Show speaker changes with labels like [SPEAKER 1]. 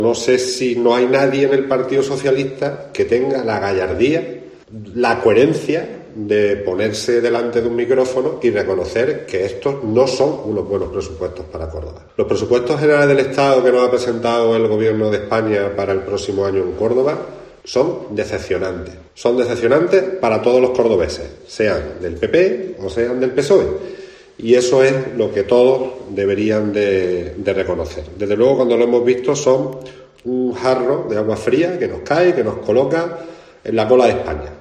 [SPEAKER 1] No sé si no hay nadie en el Partido Socialista que tenga la gallardía, la coherencia de ponerse delante de un micrófono y reconocer que estos no son unos buenos presupuestos para Córdoba. Los presupuestos generales del Estado que nos ha presentado el Gobierno de España para el próximo año en Córdoba son decepcionantes. Son decepcionantes para todos los cordobeses, sean del PP o sean del PSOE. Y eso es lo que todos deberían de reconocer. Desde luego, cuando lo hemos visto, son un jarro de agua fría que nos cae, que nos coloca en la cola de España.